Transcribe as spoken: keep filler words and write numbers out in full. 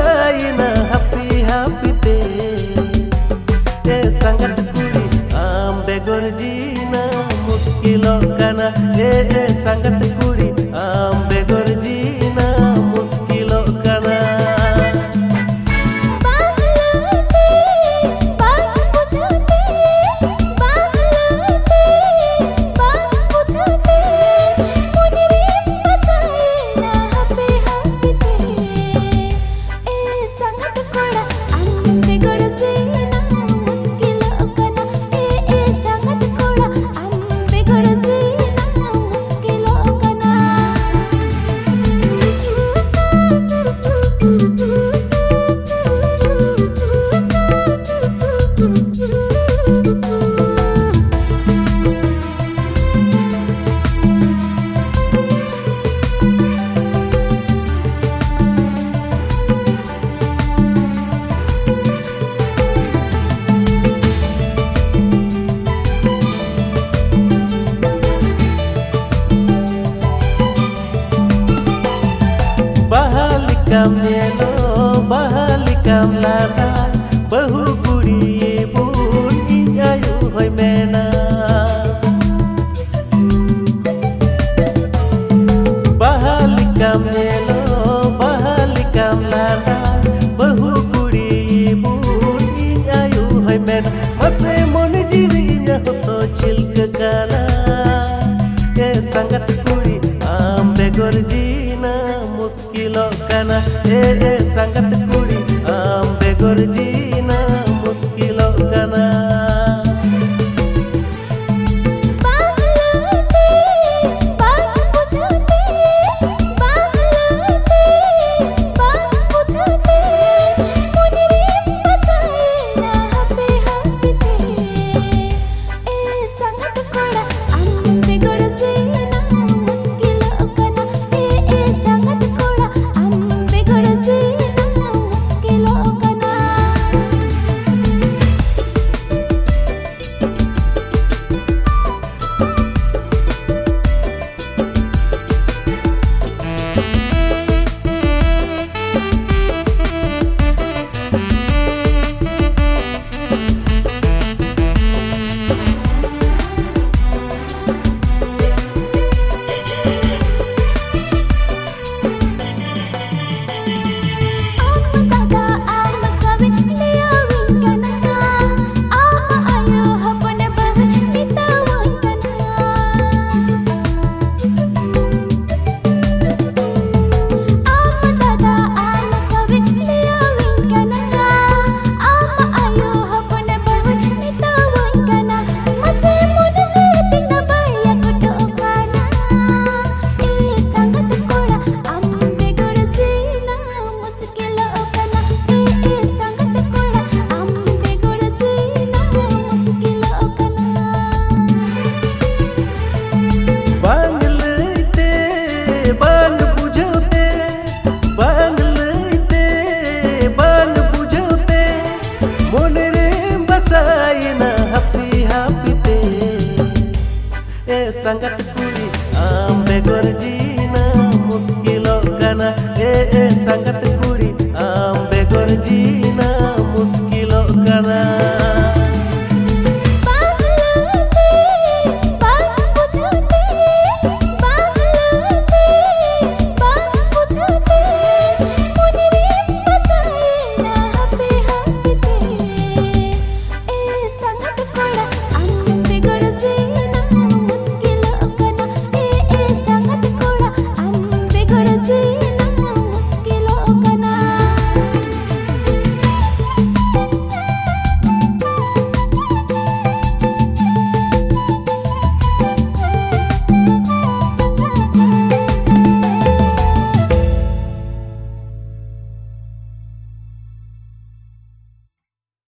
बसाइना happy हापीते ए संगत कुड़ी आम बेगर जीना मुश्किल कना ए ए संगत कुड़ी आम बेगर जीना मुश्किल कना Bahalikam yelo, bahalikam lada, bahu kudi pun ingayu hoy mena. Bahalikam yelo, bahalikam lada, bahu kudi pun ingayu hoy mena. Matse mon jiwinya hoto chilka kana, ye sangat kudi am begor jina मुश्किल कना ए ए संगत कुड़ी आम बेगर जीना मुश्किल कना संगत कुड़ी आम बेगर जीना मुश्किल कना ए ए संगत कुड़ी आम बेगर जी